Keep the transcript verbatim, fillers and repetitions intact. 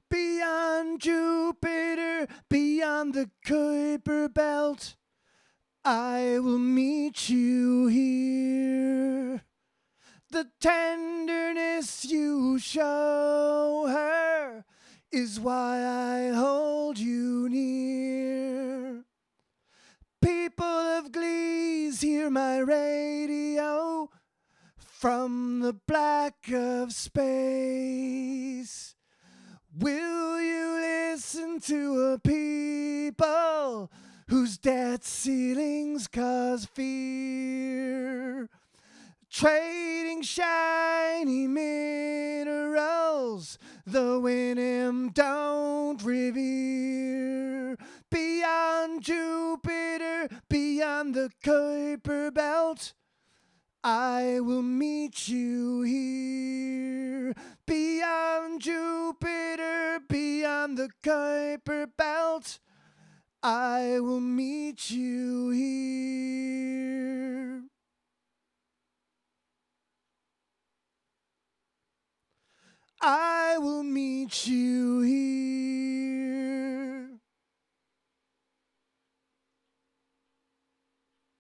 Beyond Jupiter, beyond the Kuiper belt, I will meet you here. The tenderness you show her is why I hold you near. People of Glees, hear my radio from the black of space. Will you listen to a people whose debt ceilings cause fear? Trading shiny minerals the Winham don't revere. Beyond Jupiter, beyond the Kuiper belt, I will meet you here. Beyond Jupiter, beyond the Kuiper belt, I will meet you here. I will meet